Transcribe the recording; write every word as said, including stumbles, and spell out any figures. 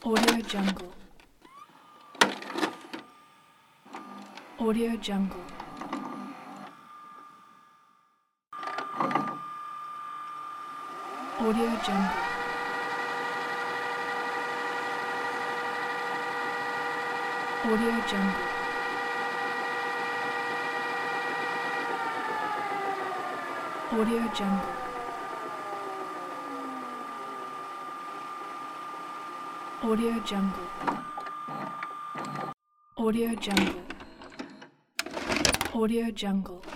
Audio Jungle. Audio Jungle. Audio Jungle. Audio Jungle. Audio Jungle. Audio Jungle. Audio Jungle. Audio Jungle.